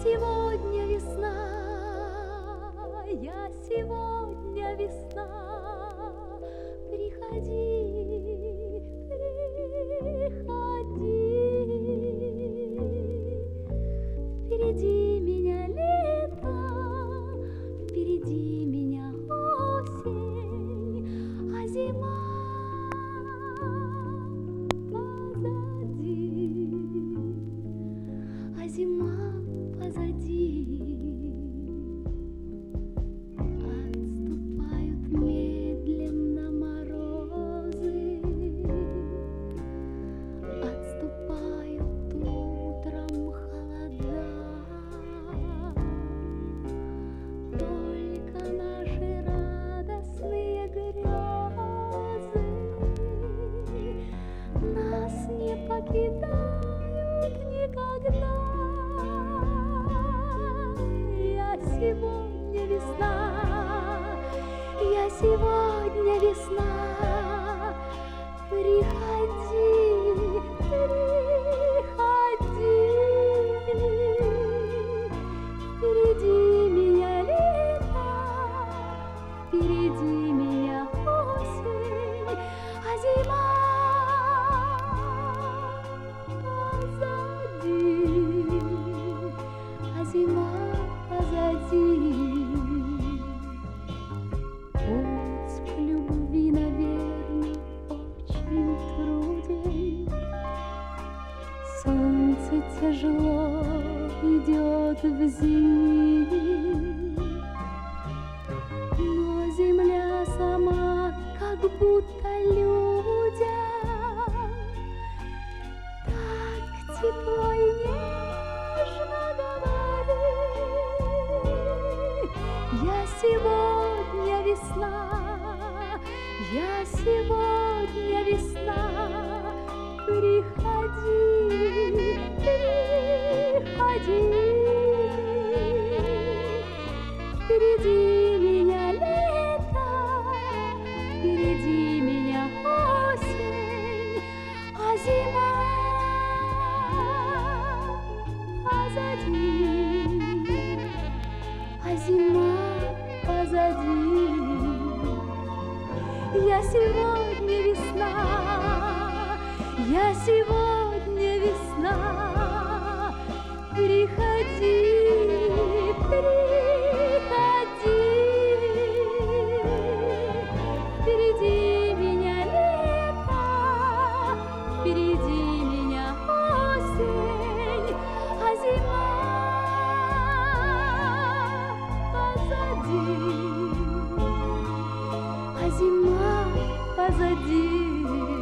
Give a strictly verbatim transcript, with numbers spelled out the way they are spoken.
сегодня весна, я сегодня весна. Приходи, приходи. Впереди меня лето, впереди меня осень, а зима позади, а зима позади. Отступают медленно морозы, отступают утром холода. Только наши радостные грезы нас не покидают никогда. Я сегодня весна, я сегодня весна. Приходи, приходи. Впереди меня лето, впереди меня осень, а зима позади, а зима позади. Путь к любви, наверное, очень труден. Солнце тяжело идет в зимний, но земля сама как будто людям так тепло и нежно говорит. Я сегодня весна, я сегодня весна. Приходи, приходи. Впереди меня лето, впереди меня осень, а зима позади, а зима позади. Я сегодня весна, я сегодня весна. Приходи, приходи. Впереди меня лето, впереди меня осень, а зима позади, а зима позади.